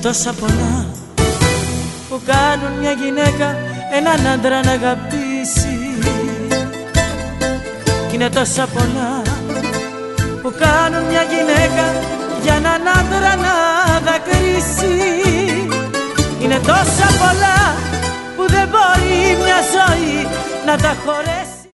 τόσα πολλά που κάνουν μια γυναίκα έναν άντρα να αγαπήσει. Κι είναι τόσα πολλά που κάνουν μια γυναίκα για έναν άντρα να δακρύσει. Είναι τόσα πολλά που δεν μπορεί μια ζωή να τα χωρέσει.